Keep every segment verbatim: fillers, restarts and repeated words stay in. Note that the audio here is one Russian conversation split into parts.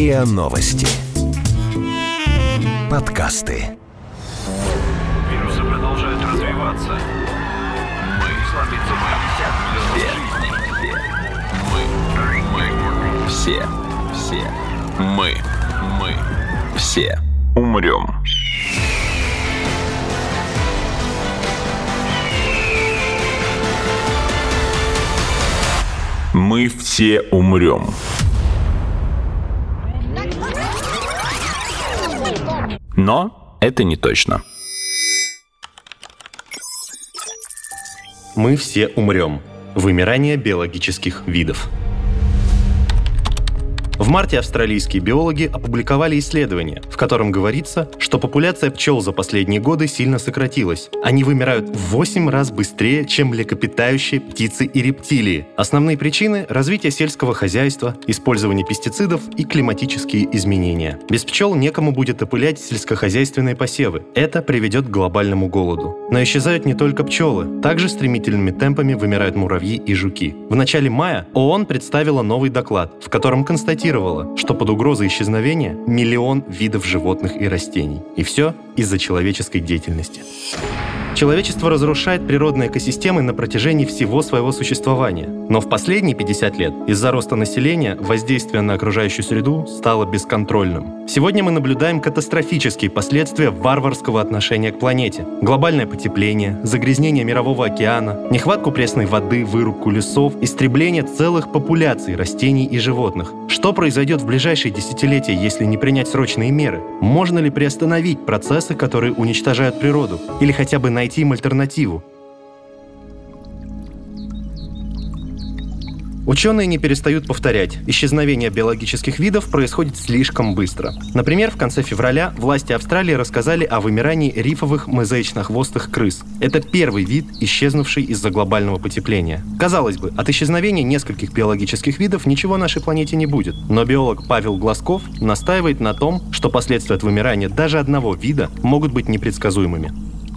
РИА Новости. Подкасты. Вирусы продолжают развиваться. Мы сломиться мы все. Мы. Мы. Все. Все. Мы. Мы. Все умрем. Мы все умрем. Но это не точно. Мы все умрем. Вымирание биологических видов. В марте австралийские биологи опубликовали исследование, в котором говорится, что популяция пчел за последние годы сильно сократилась. Они вымирают в восемь раз быстрее, чем млекопитающие, птицы и рептилии. Основные причины – развитие сельского хозяйства, использование пестицидов и климатические изменения. Без пчел некому будет опылять сельскохозяйственные посевы. Это приведет к глобальному голоду. Но исчезают не только пчелы. Также стремительными темпами вымирают муравьи и жуки. В начале мая ООН представила новый доклад, в котором констатировала, что под угрозой исчезновения миллион видов животных и растений. И все из-за человеческой деятельности. Человечество разрушает природные экосистемы на протяжении всего своего существования. Но в последние пятьдесят лет из-за роста населения воздействие на окружающую среду стало бесконтрольным. Сегодня мы наблюдаем катастрофические последствия варварского отношения к планете. Глобальное потепление, загрязнение мирового океана, нехватку пресной воды, вырубку лесов, истребление целых популяций растений и животных. Что произойдет в ближайшие десятилетия, если не принять срочные меры? Можно ли приостановить процессы, которые уничтожают природу? Или хотя бы найти им альтернативу? Ученые не перестают повторять, исчезновение биологических видов происходит слишком быстро. Например, в конце февраля власти Австралии рассказали о вымирании рифовых мозаично-хвостых крыс. Это первый вид, исчезнувший из-за глобального потепления. Казалось бы, от исчезновения нескольких биологических видов ничего нашей планете не будет. Но биолог Павел Глазков настаивает на том, что последствия от вымирания даже одного вида могут быть непредсказуемыми.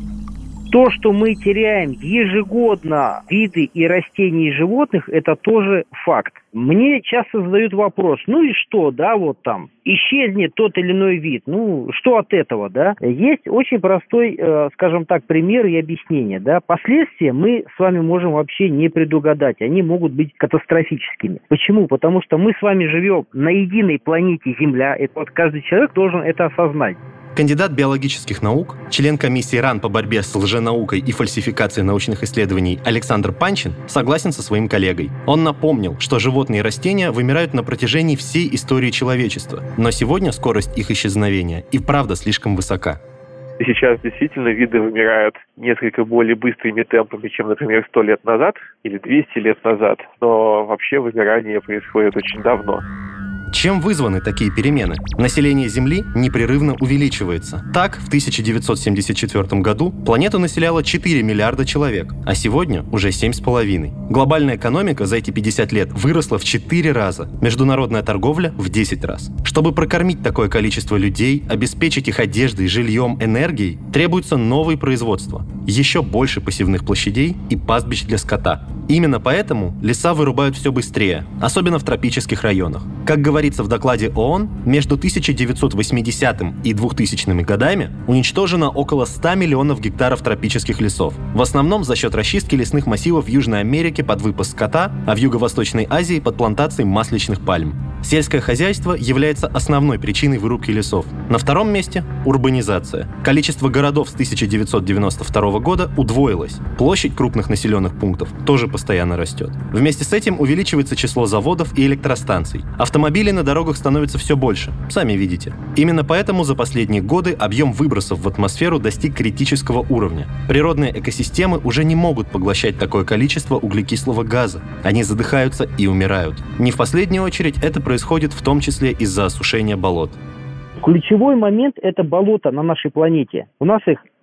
То, что мы теряем ежегодно виды и растений, и животных, это тоже факт. Мне часто задают вопрос, ну и что, да, вот там, исчезнет тот или иной вид, ну, что от этого, да? Есть очень простой, э, скажем так, пример и объяснение, да. Последствия мы с вами можем вообще не предугадать, они могут быть катастрофическими. Почему? Потому что мы с вами живем на единой планете Земля, и вот каждый человек должен это осознать. Кандидат биологических наук, член комиссии РАН по борьбе с лженаукой и фальсификацией научных исследований Александр Панчин согласен со своим коллегой. Он напомнил, что животные и растения вымирают на протяжении всей истории человечества, но сегодня скорость их исчезновения и правда слишком высока. Сейчас действительно виды вымирают несколько более быстрыми темпами, чем, например, сто лет назад или двести лет назад, но вообще вымирание происходит очень давно. Чем вызваны такие перемены? Население Земли непрерывно увеличивается. Так, в тысяча девятьсот семьдесят четвёртом году планету населяло четыре миллиарда человек, а сегодня уже семь с половиной. Глобальная экономика за эти пятьдесят лет выросла в четыре раза, международная торговля в десять раз. Чтобы прокормить такое количество людей, обеспечить их одеждой, жильем, энергией, требуется новое производство, еще больше посевных площадей и пастбищ для скота. Именно поэтому леса вырубают все быстрее, особенно в тропических районах. Как говорится в докладе ООН, между тысяча девятьсот восьмидесятым и двухтысячными годами уничтожено около ста миллионов гектаров тропических лесов. В основном за счет расчистки лесных массивов в Южной Америке под выпас скота, а в Юго-Восточной Азии под плантацией масличных пальм. Сельское хозяйство является основной причиной вырубки лесов. На втором месте – урбанизация. Количество городов с тысяча девятьсот девяносто второго года удвоилось. Площадь крупных населенных пунктов тоже постоянно растет. Вместе с этим увеличивается число заводов и электростанций. Автомобилей на дорогах становится все больше, сами видите. Именно поэтому за последние годы объем выбросов в атмосферу достиг критического уровня. Природные экосистемы уже не могут поглощать такое количество углекислого газа. Они задыхаются и умирают. Не в последнюю очередь это происходит в том числе из-за осушения болот. Ключевой момент – это болота на нашей планете. У нас их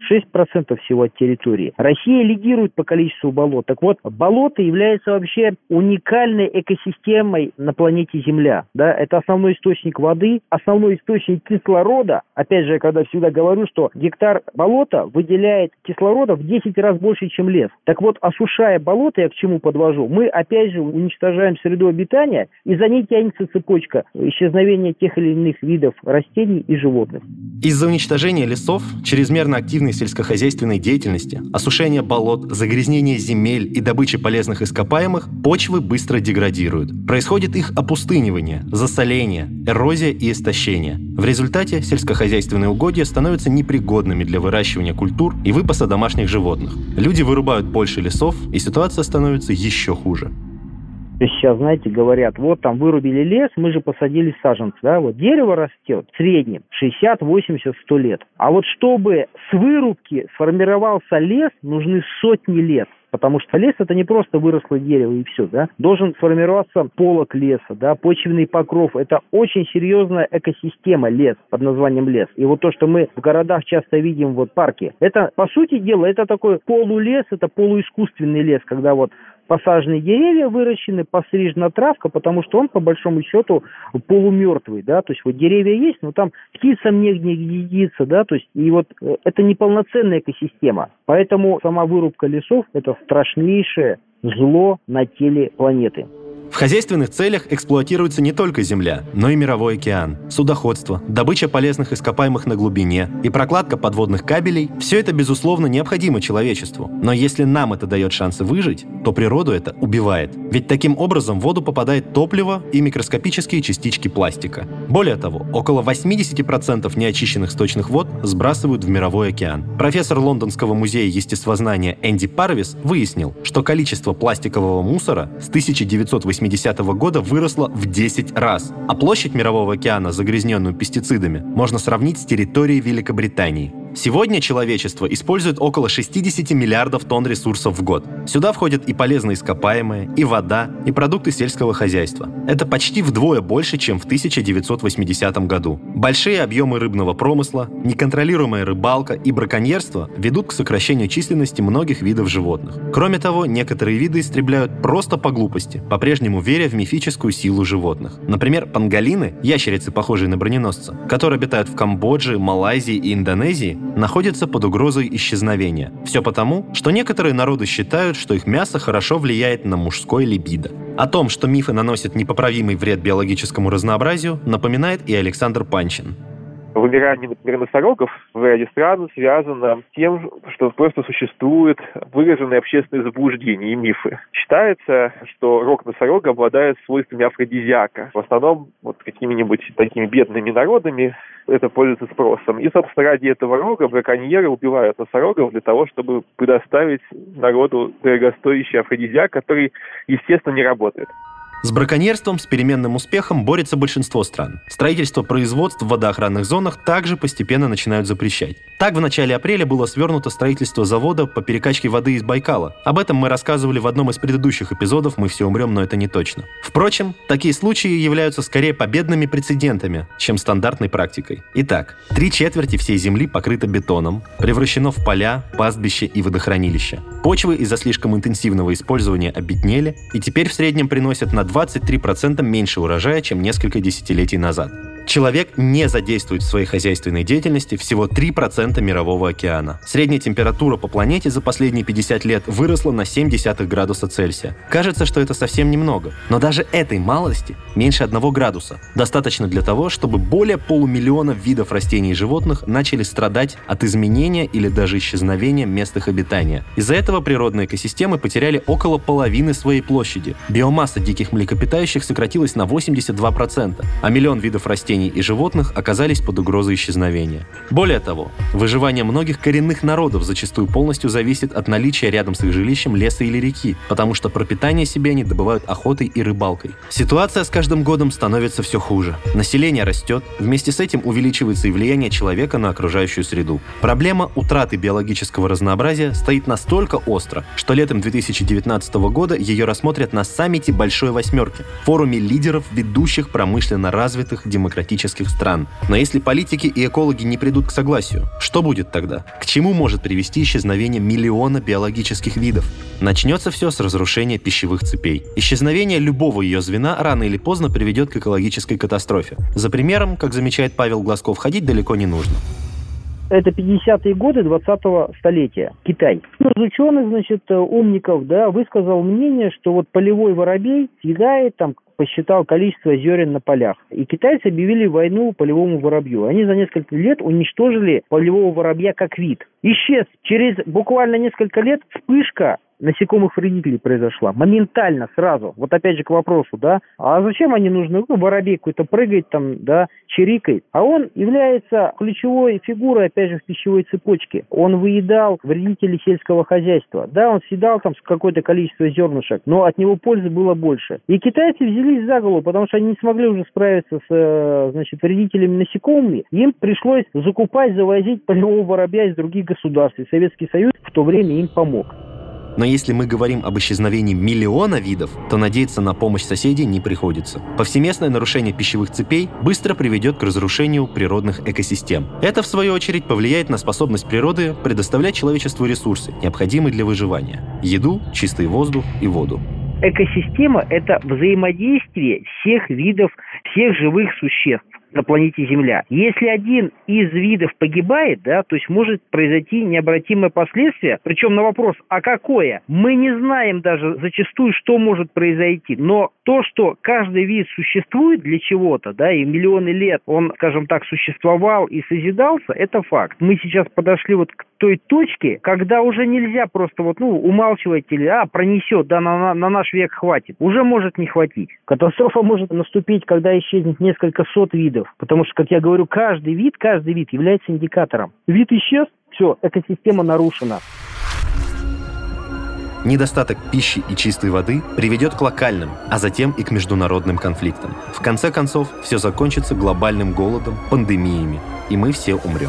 шесть процентов всего от территории. Россия лидирует по количеству болот. Так вот, болото является вообще уникальной экосистемой на планете Земля. Да? Это основной источник воды, основной источник кислорода. Опять же, я когда всегда говорю, что гектар болота выделяет кислорода в десять раз больше, чем лес. Так вот, осушая болото, я к чему подвожу, мы опять же уничтожаем среду обитания, и за ней тянется цепочка исчезновения тех или иных видов растений и животных. Из-за уничтожения лесов, чрезмерно активной сельскохозяйственной деятельности, осушения болот, загрязнения земель и добычи полезных ископаемых, почвы быстро деградируют. Происходит их опустынивание, засоление, эрозия и истощение. В результате сельскохозяйственные угодья становятся непригодными для выращивания культур и выпаса домашних животных. Люди вырубают больше лесов, и ситуация становится еще хуже. Сейчас, знаете, говорят, вот там вырубили лес, мы же посадили саженцы, да, вот дерево растет в среднем шестьдесят, восемьдесят, сто лет. А вот чтобы с вырубки сформировался лес, нужны сотни лет. Потому что лес – это не просто выросло дерево и все, да. Должен сформироваться полог леса, да, почвенный покров. Это очень серьезная экосистема лес под названием лес. И вот то, что мы в городах часто видим, вот парки, это, по сути дела, это такой полулес, это полуискусственный лес, когда вот посаженные деревья выращены, пострижена травка, потому что он, по большому счету, полумертвый, да, то есть вот деревья есть, но там птицам негде едиться, да, то есть и вот это неполноценная экосистема. Поэтому сама вырубка лесов – это страшнейшее зло на теле планеты. В хозяйственных целях эксплуатируется не только земля, но и мировой океан. Судоходство, добыча полезных ископаемых на глубине и прокладка подводных кабелей – все это, безусловно, необходимо человечеству. Но если нам это дает шансы выжить, то природу это убивает. Ведь таким образом в воду попадает топливо и микроскопические частички пластика. Более того, около восемьдесят процентов неочищенных сточных вод сбрасывают в мировой океан. Профессор Лондонского музея естествознания Энди Парвис выяснил, что количество пластикового мусора с тысяча девятьсот восьмидесятого года выросла в десять раз, а площадь Мирового океана, загрязненную пестицидами, можно сравнить с территорией Великобритании. Сегодня человечество использует около шестьдесят миллиардов тонн ресурсов в год. Сюда входят и полезные ископаемые, и вода, и продукты сельского хозяйства. Это почти вдвое больше, чем в тысяча девятьсот восьмидесятом году. Большие объемы рыбного промысла, неконтролируемая рыбалка и браконьерство ведут к сокращению численности многих видов животных. Кроме того, некоторые виды истребляют просто по глупости, по-прежнему веря в мифическую силу животных. Например, панголины, ящерицы, похожие на броненосца, которые обитают в Камбодже, Малайзии и Индонезии, находятся под угрозой исчезновения. Все потому, что некоторые народы считают, что их мясо хорошо влияет на мужское либидо. О том, что мифы наносят непоправимый вред биологическому разнообразию, напоминает и Александр Панчин. Вымирание, например, носорогов в ряде стран связано с тем, что просто существуют выраженные общественные заблуждения и мифы. Считается, что рог носорога обладает свойствами афродизиака. В основном вот какими-нибудь такими бедными народами это пользуется спросом. И, собственно, ради этого рога браконьеры убивают носорогов для того, чтобы предоставить народу дорогостоящий афродизиак, который, естественно, не работает. С браконьерством с переменным успехом борется большинство стран. Строительство производств в водоохранных зонах также постепенно начинают запрещать. Так, в начале апреля было свернуто строительство завода по перекачке воды из Байкала. Об этом мы рассказывали в одном из предыдущих эпизодов «Мы все умрем, но это не точно». Впрочем, такие случаи являются скорее победными прецедентами, чем стандартной практикой. Итак, три четверти всей земли покрыто бетоном, превращено в поля, пастбища и водохранилища. Почвы из-за слишком интенсивного использования обеднели и теперь в среднем приносят на двадцать три процента меньше урожая, чем несколько десятилетий назад. Человек не задействует в своей хозяйственной деятельности всего три процента мирового океана. Средняя температура по планете за последние пятьдесят лет выросла на семь десятых градуса Цельсия. Кажется, что это совсем немного. Но даже этой малости, меньше одного градуса, достаточно для того, чтобы более полумиллиона видов растений и животных начали страдать от изменения или даже исчезновения мест их обитания. Из-за этого природные экосистемы потеряли около половины своей площади. Биомасса диких млекопитающих сократилась на восемьдесят два процента, а миллион видов растений и животных оказались под угрозой исчезновения. Более того, выживание многих коренных народов зачастую полностью зависит от наличия рядом с их жилищем леса или реки, потому что пропитание себе они добывают охотой и рыбалкой. Ситуация с каждым годом становится все хуже. Население растет, вместе с этим увеличивается и влияние человека на окружающую среду. Проблема утраты биологического разнообразия стоит настолько остро, что летом две тысячи девятнадцатого года ее рассмотрят на саммите Большой Восьмерки, форуме лидеров ведущих промышленно развитых демократических демократических стран. Но если политики и экологи не придут к согласию, что будет тогда? К чему может привести исчезновение миллиона биологических видов? Начнется все с разрушения пищевых цепей. Исчезновение любого ее звена рано или поздно приведет к экологической катастрофе. За примером, как замечает Павел Глазков, ходить далеко не нужно. Это пятидесятые годы двадцатого столетия. Китай. Один из ученых, значит, умников, да, высказал мнение, что вот полевой воробей съедает, там, посчитал количество зерен на полях. И китайцы объявили войну полевому воробью. Они за несколько лет уничтожили полевого воробья как вид. Исчез. Через буквально несколько лет вспышка насекомых-вредителей произошла. Моментально, сразу. Вот опять же к вопросу, да. А зачем они нужны? Ну, воробей какой-то прыгает там, да, чирикает. А он является ключевой фигурой, опять же, в пищевой цепочке. Он выедал вредителей сельского хозяйства. Да, он съедал там какое-то количество зернышек, но от него пользы было больше. И китайцы взялись за голову, потому что они не смогли уже справиться с, значит, вредителями насекомыми. Им пришлось закупать, завозить полевого воробья из других государств. И Советский Союз в то время им помог. Но если мы говорим об исчезновении миллиона видов, то надеяться на помощь соседей не приходится. Повсеместное нарушение пищевых цепей быстро приведет к разрушению природных экосистем. Это, в свою очередь, повлияет на способность природы предоставлять человечеству ресурсы, необходимые для выживания – еду, чистый воздух и воду. Экосистема – это взаимодействие всех видов, всех живых существ на планете Земля. Если один из видов погибает, да, то есть может произойти необратимое последствие, причем на вопрос, а какое? Мы не знаем даже зачастую, что может произойти, но то, что каждый вид существует для чего-то, да, и миллионы лет он, скажем так, существовал и созидался, это факт. Мы сейчас подошли вот к той точке, когда уже нельзя просто вот, ну, умалчивать или, а, пронесет, да, на, на, на наш век хватит. Уже может не хватить. Катастрофа может наступить, когда исчезнет несколько сот видов. Потому что, как я говорю, каждый вид, каждый вид является индикатором. Вид исчез, все, экосистема нарушена. Недостаток пищи и чистой воды приведет к локальным, а затем и к международным конфликтам. В конце концов, все закончится глобальным голодом, пандемиями, и мы все умрем.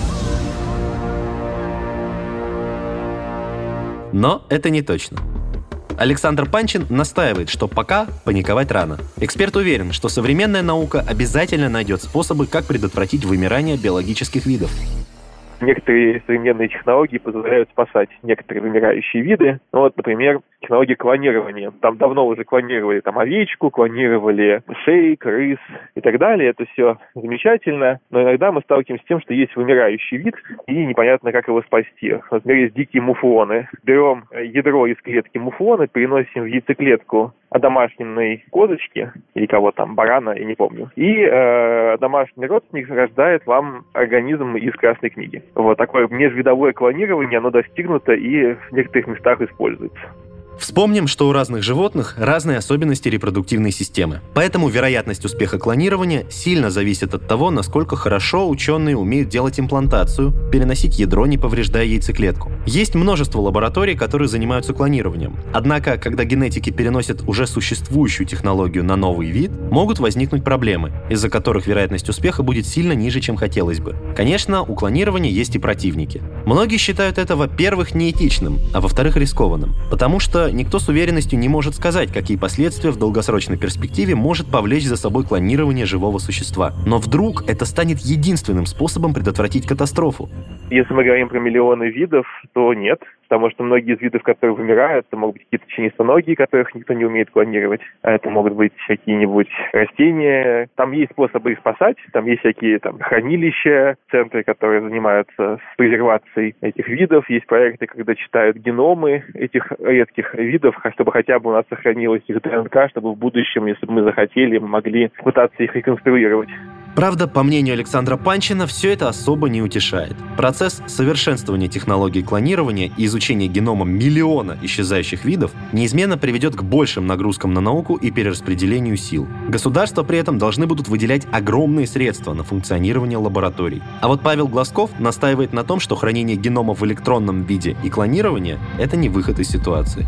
Но это не точно. Александр Панчин настаивает, что пока паниковать рано. Эксперт уверен, что современная наука обязательно найдет способы, как предотвратить вымирание биологических видов. Некоторые современные технологии позволяют спасать некоторые вымирающие виды. Ну, вот, например, технология клонирования. Там давно уже клонировали там, овечку, клонировали мышей, крыс и так далее. Это все замечательно. Но иногда мы сталкиваемся с тем, что есть вымирающий вид, и непонятно, как его спасти. Например, есть дикие муфлоны. Берем ядро из клетки муфлона, переносим в яйцеклетку домашней козочки, или кого там, барана, я не помню. И э, домашний родственник рождает вам организм из Красной книги. Вот такое межвидовое клонирование, оно достигнуто и в некоторых местах используется. Вспомним, что у разных животных разные особенности репродуктивной системы. Поэтому вероятность успеха клонирования сильно зависит от того, насколько хорошо ученые умеют делать имплантацию, переносить ядро, не повреждая яйцеклетку. Есть множество лабораторий, которые занимаются клонированием. Однако, когда генетики переносят уже существующую технологию на новый вид, могут возникнуть проблемы, из-за которых вероятность успеха будет сильно ниже, чем хотелось бы. Конечно, у клонирования есть и противники. Многие считают это, во-первых, неэтичным, а во-вторых, рискованным, потому что никто с уверенностью не может сказать, какие последствия в долгосрочной перспективе может повлечь за собой клонирование живого существа. Но вдруг это станет единственным способом предотвратить катастрофу? Если мы говорим про миллионы видов, то нет. Потому что многие из видов, которые вымирают, это могут быть какие-то членистоногие, которых никто не умеет клонировать. А это могут быть какие-нибудь растения. Там есть способы их спасать. Там есть всякие там, хранилища, центры, которые занимаются с презервацией этих видов. Есть проекты, когда читают геномы этих редких видов, чтобы хотя бы у нас сохранилась их ДНК, чтобы в будущем, если бы мы захотели, мы могли пытаться их реконструировать. Правда, по мнению Александра Панчина, все это особо не утешает. Процесс совершенствования технологий клонирования и изучения генома миллиона исчезающих видов неизменно приведет к большим нагрузкам на науку и перераспределению сил. Государства при этом должны будут выделять огромные средства на функционирование лабораторий. А вот Павел Глазков настаивает на том, что хранение генома в электронном виде и клонирование – это не выход из ситуации.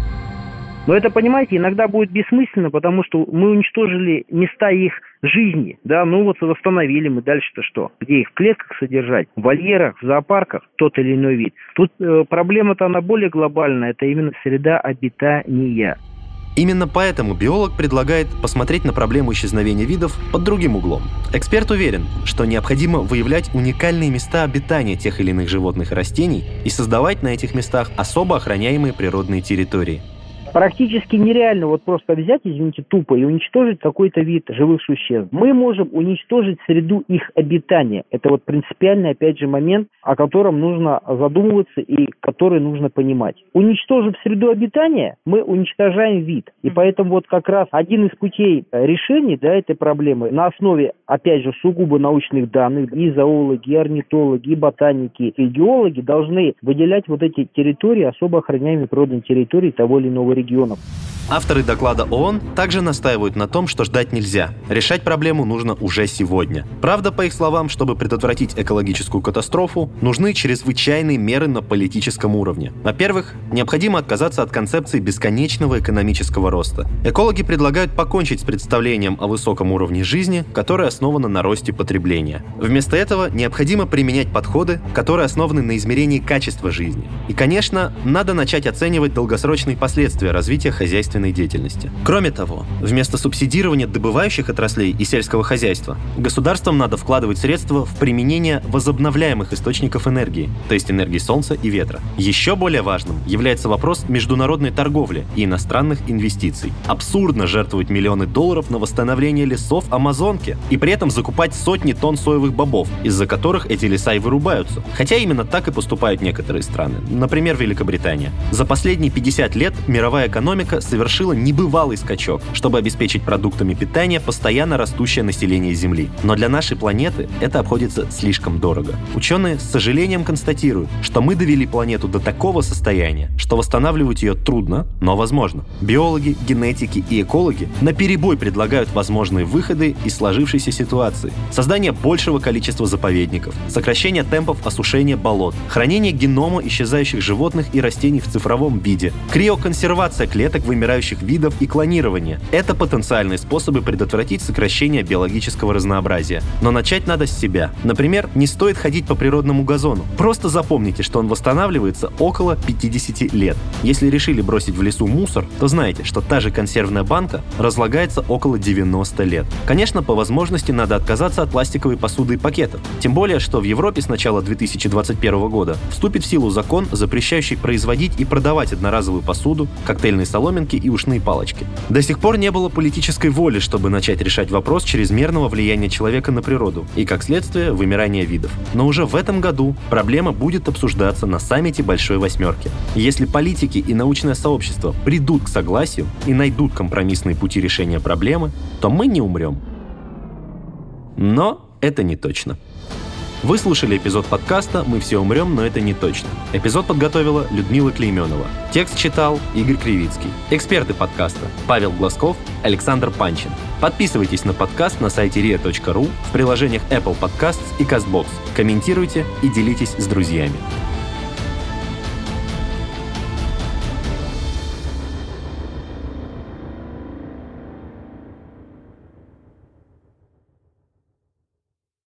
Но это, понимаете, иногда будет бессмысленно, потому что мы уничтожили места их жизни, да, ну вот восстановили мы, дальше-то что? Где их в клетках содержать? В вольерах, в зоопарках, тот или иной вид. Тут э, проблема-то она более глобальная, это именно среда обитания. Именно поэтому биолог предлагает посмотреть на проблему исчезновения видов под другим углом. Эксперт уверен, что необходимо выявлять уникальные места обитания тех или иных животных и растений и создавать на этих местах особо охраняемые природные территории. Практически нереально вот просто взять, извините, тупо и уничтожить какой-то вид живых существ. Мы можем уничтожить среду их обитания. Это вот принципиальный, опять же, момент, о котором нужно задумываться и который нужно понимать. Уничтожив среду обитания, мы уничтожаем вид. И поэтому вот как раз один из путей решения, да, этой проблемы на основе, опять же, сугубо научных данных, и зоологи, и орнитологи, и ботаники, и геологи должны выделять вот эти территории, особо охраняемые природные территории того или иного региона. регионов. Авторы доклада ООН также настаивают на том, что ждать нельзя. Решать проблему нужно уже сегодня. Правда, по их словам, чтобы предотвратить экологическую катастрофу, нужны чрезвычайные меры на политическом уровне. Во-первых, необходимо отказаться от концепции бесконечного экономического роста. Экологи предлагают покончить с представлением о высоком уровне жизни, которое основано на росте потребления. Вместо этого необходимо применять подходы, которые основаны на измерении качества жизни. И, конечно, надо начать оценивать долгосрочные последствия развития хозяйственной деятельности. Кроме того, вместо субсидирования добывающих отраслей и сельского хозяйства, государствам надо вкладывать средства в применение возобновляемых источников энергии, то есть энергии солнца и ветра. Еще более важным является вопрос международной торговли и иностранных инвестиций. Абсурдно жертвовать миллионы долларов на восстановление лесов Амазонки и при этом закупать сотни тонн соевых бобов, из-за которых эти леса и вырубаются. Хотя именно так и поступают некоторые страны, например, Великобритания. За последние пятьдесят лет мировая экономика совершила небывалый скачок, чтобы обеспечить продуктами питания постоянно растущее население Земли. Но для нашей планеты это обходится слишком дорого. Ученые с сожалением констатируют, что мы довели планету до такого состояния, что восстанавливать ее трудно, но возможно. Биологи, генетики и экологи наперебой предлагают возможные выходы из сложившейся ситуации. Создание большего количества заповедников, сокращение темпов осушения болот, хранение генома исчезающих животных и растений в цифровом виде, криоконсервация клеток вымирающих видов и клонирование. Это потенциальные способы предотвратить сокращение биологического разнообразия. Но начать надо с себя. Например, не стоит ходить по природному газону. Просто запомните, что он восстанавливается около пятьдесят лет. Если решили бросить в лесу мусор, то знайте, что та же консервная банка разлагается около девяносто лет. Конечно, по возможности надо отказаться от пластиковой посуды и пакетов. Тем более, что в Европе с начала две тысячи двадцать первого года вступит в силу закон, запрещающий производить и продавать одноразовую посуду, коктейльные соломинки и ушные палочки. До сих пор не было политической воли, чтобы начать решать вопрос чрезмерного влияния человека на природу и, как следствие, вымирания видов. Но уже в этом году проблема будет обсуждаться на саммите Большой Восьмерки. Если политики и научное сообщество придут к согласию и найдут компромиссные пути решения проблемы, то мы не умрем. Но это не точно. Вы слушали эпизод подкаста «Мы все умрем, но это не точно». Эпизод подготовила Людмила Клейменова. Текст читал Игорь Кривицкий. Эксперты подкаста Павел Глазков, Александр Панчин. Подписывайтесь на подкаст на сайте риа точка ру, в приложениях Apple Podcasts и CastBox. Комментируйте и делитесь с друзьями.